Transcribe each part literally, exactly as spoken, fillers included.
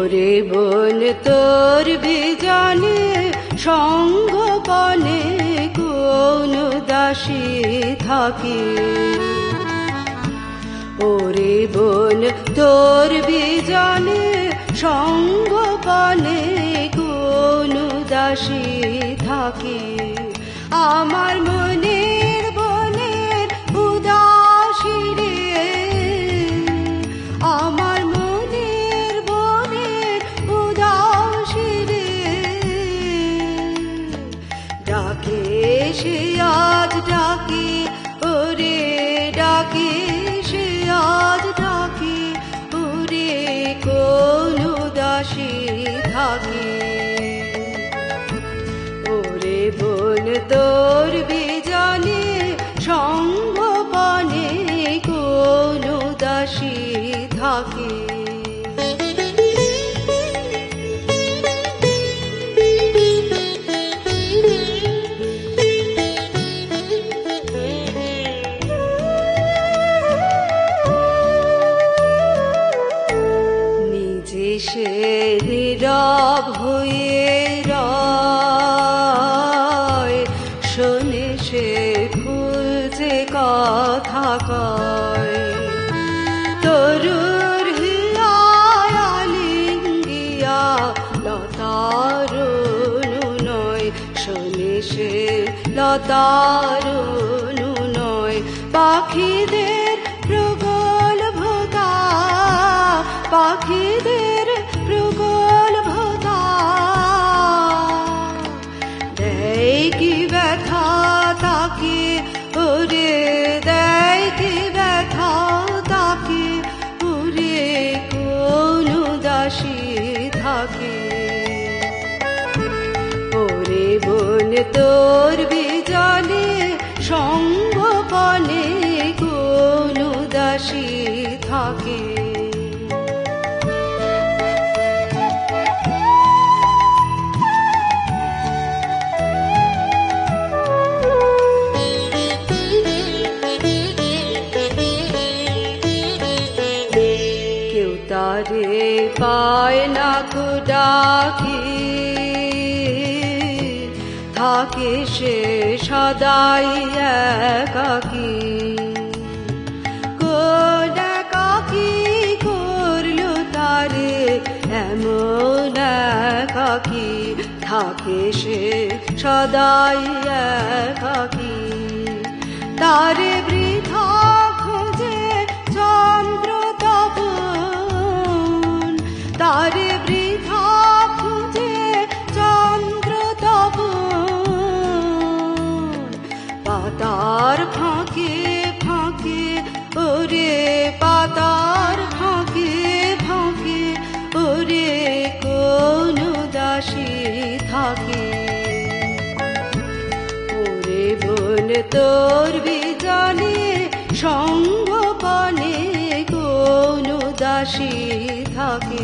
ওরে বোন তোর বিজানে সঙ্গ পানে কোন দাসী থাকে। ওরে বোন তোর বিজানে সঙ্গ পানে কোন দাসী থাকে। আমার মনের বনের উদাসী রে, আমার মনের বনের উদাসী রে, ডাকে সে আজ ডাকে, ওরে ডাকে সে আজ ডাকে, ওরে কোন উদাসী থাকে। ওরে বোন তোর বিজানে সঙ্গ পানে কোন দাসী থাকে। নিজে সে নীরব হয়ে রয়, শোনে সে ফুল যে কথা কয়। তরুর হিয়ায় আলিঙ্গিয়া লতার নয়, শোনে সে লতার নয়। পাখিদের প্রগল্ভতা, পাখিদের প্রগল্ভতা, দেয় কি ব্যথা তাকে, ওরে দেয় কি ব্যথা তাকে, ওরে কোন দাসী থাকে। ওরে বোন তোর বিজানে সঙ্গ পানে কোন দাসী থাকে। তারে পায় না ডাকি, থাকে সে সদাই একাকী। কোন একাকী করলো তারে এমন একাকী, থাকে সে সদাই একাকী। তারে বৃথা খোঁজে চন্দ্র তপন, তারে বৃথা খুঁজে চন্দ্র তপন। পাতার ফাঁকে ফাঁকে, ওরে পাতার ফাঁকে ফাঁকে, ওরে কোন দাসী থাকে। ওরে বোন তোর বিজানে সঙ্গ পানে কোন দাসী থাকে।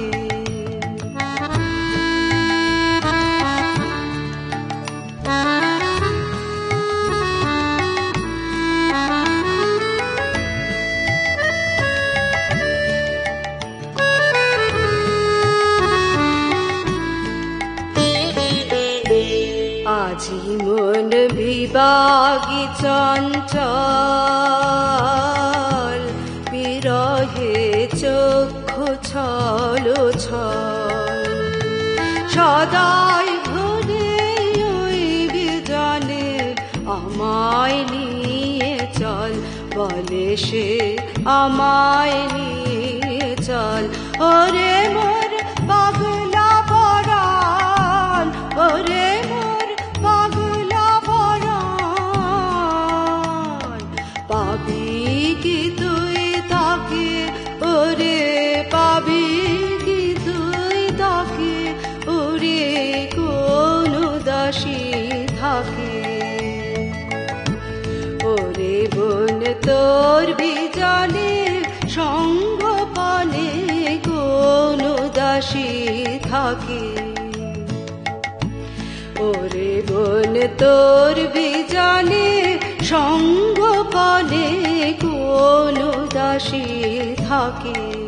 আজি মন বিবাগী চঞ্চল, বিরহে চক্ষু ছল ছল। সদাই ঘুরে ওই বিজানে আমায় নিয়ে চল, বলে সে আমায় নিয়ে চল। ওরে মোর পাগলা পরাণ, ওরে মোর পাগলা পরাণ, পাবি কি তুই তাকে, ওরে পাবি কি তুই তাকে, ওরে কোন দাসী থাকে। ওরে বোন তোর বিজানে সঙ্গ পানে কোন দাসী থাকে। ওরে বোন তোর বিজানে সঙ্গ পানে কোন দাসী থাকে।